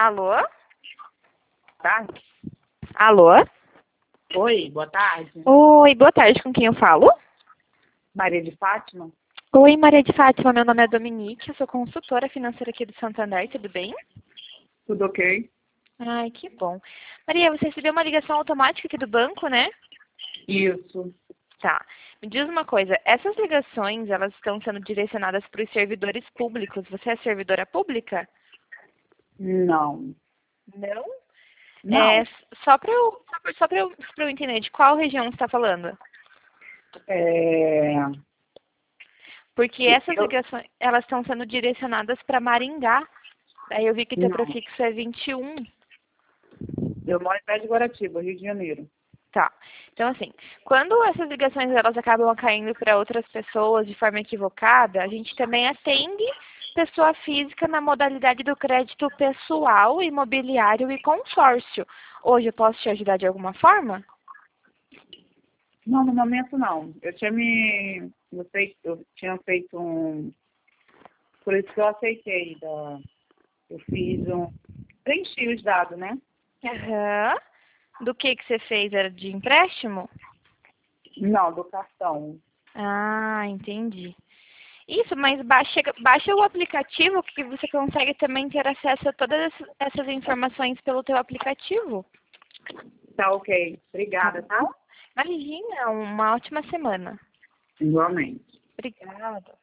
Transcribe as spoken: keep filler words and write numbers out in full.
Alô? Tá? Alô? Oi, boa tarde. Oi, boa tarde, com quem eu falo? Maria de Fátima? Oi, Maria de Fátima, meu nome é Dominique, eu sou consultora financeira aqui do Santander, tudo bem? Tudo ok? Ai, que bom. Maria, você recebeu uma ligação automática aqui do banco, né? Isso. Tá. Me diz uma coisa, essas ligações, elas estão sendo direcionadas para os servidores públicos. Você é servidora pública? Não. Não? É, Não. só para eu, só pra, só pra eu, pra eu entender, de qual região você está falando? É... Porque essas Eu... ligações, elas estão sendo direcionadas para Maringá. Aí eu vi que teu Não. prefixo é vinte e um. Eu moro em Pé de Guaratiba, Rio de Janeiro. Tá. Então, assim, quando essas ligações elas acabam caindo para outras pessoas de forma equivocada, a gente também atende pessoa física na modalidade do crédito pessoal, imobiliário e consórcio. Hoje eu posso te ajudar de alguma forma? Não, no momento não. Eu tinha me... Eu, sei... eu tinha feito um... Por isso que eu aceitei. Da... Eu fiz um... Preenchi os dados, né? Aham. Do que que você fez? Era de empréstimo? Não, do cartão. Ah, entendi. Isso, mas baixa, baixa o aplicativo que você consegue também ter acesso a todas essas informações pelo teu aplicativo. Tá ok. Tá Obrigada, tá? bom? Imagina, uma ótima semana. Igualmente. Obrigada.